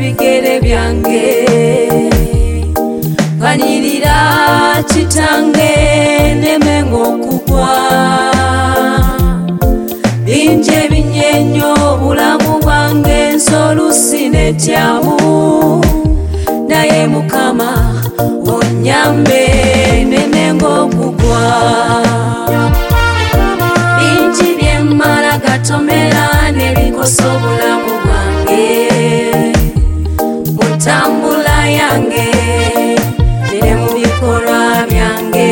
ebigere byange banirira kitange nemengo okugwa bingi ebinyenyo obulamu bwange nsolusi netyamu naye Mukama onyambe nemengo okugwa bingi byemmala gatomera nebikosa obulamu bwange mutambula yange ne mu bikolwa byange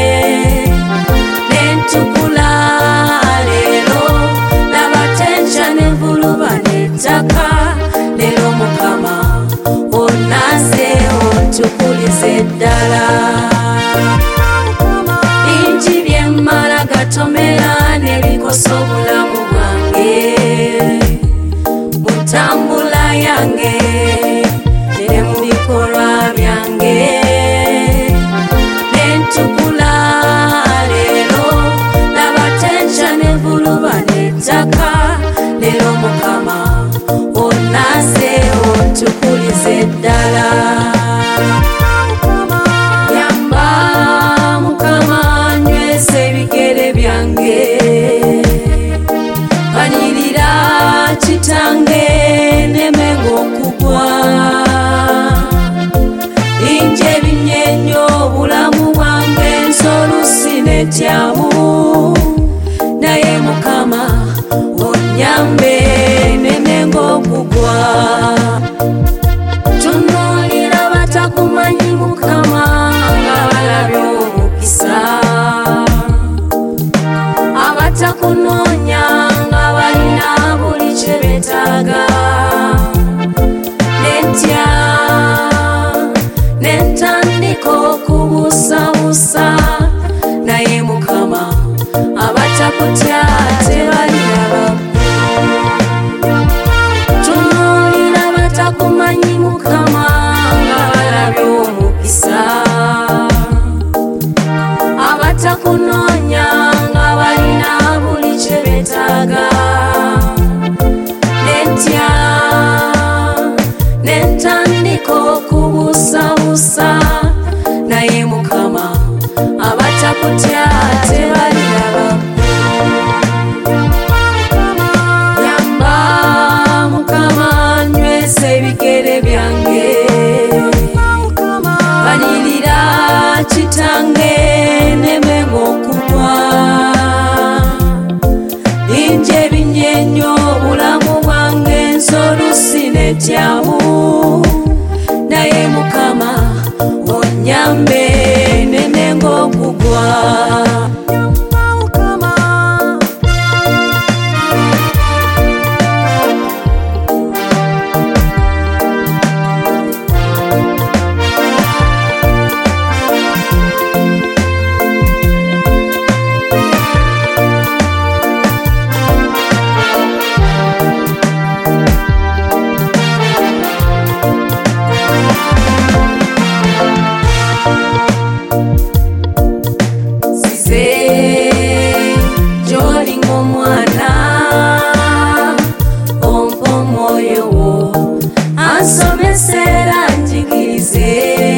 nentukula leero nabatenca nenvuluba nettaka leero Mukama onaze ontukulize ddala bingi byemmala gatomera nebikosa obulamu bwange mutambula yange ne mu bikolwa byange nentukula leero nabatenca nenvuluba nettaka leero Mukama onaze ontukulize ddala nyamba Mukama nyweza ebigere byange banirira kitange nemengo okugwa bingi ebinyenyo obulamu bwange nsolusi netyamu naye Mukama onyambe nemengo okugwa tunuulira batakumanyi Mukama nga balabye omukisa abatakunoonya nga balina buli kye beetaaga netya nentandika okubuusabuusa naye Mukama abatakutya tebaliraba tunuulira batakumanyi Mukama nga balabye omukisa abatakunoonya nga balina buli kye beetaaga netya nentandika okubuusabuusa naye Mukama abatakutya tebaliraba nyamba Mukama nyweza ebigere byange banirira kitange nemengo okugwa bingi ebinyenyo obulamu bwange nsolusi netyamu naye Mukama onyambe nemengo okugwa Jolinga omwana ompa omwoyo wo ansomesera njigirize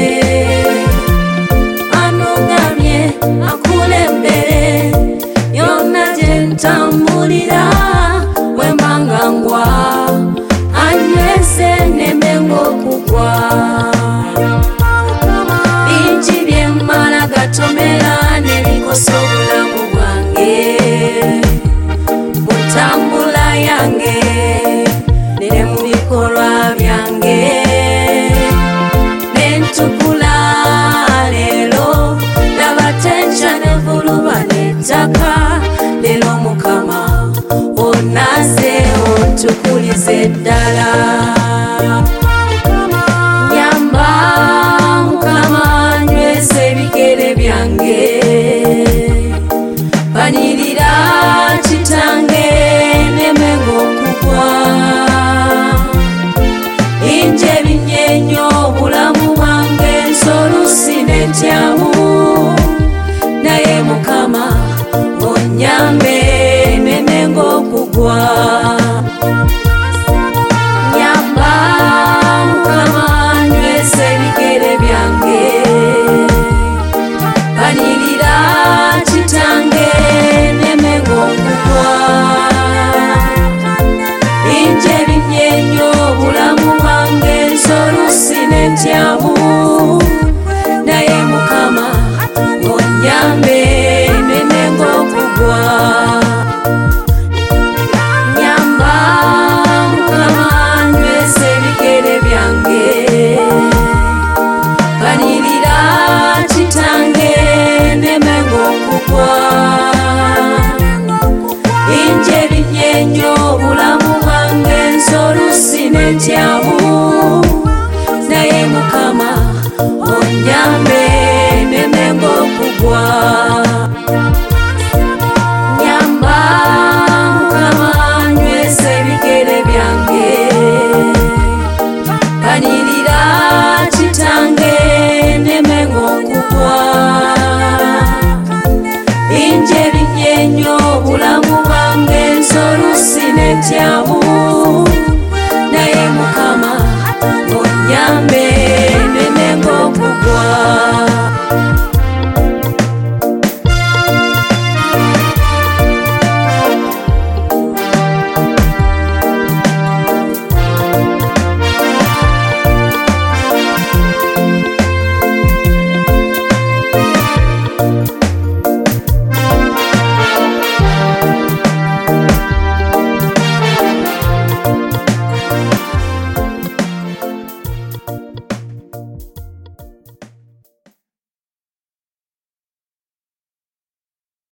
anugamye akulembere yonna gye ntambulira wembanga ngwa anyweze nemengo okugwa bingi byemmala gatomera nebikosa obulamu bwange mutambula yange ne mu bikolwa byange nentukula leero nabatenca nenvuluba nettaka leero Mukama onaze ontukulize ddala nyamba Mukama nyweza ebigere byange banirira kitange nemengo okugwa bingi ebinyenyo obulamu bwange nsolusi netyamu naye Mukama onyambe nemengo okugwa netyamu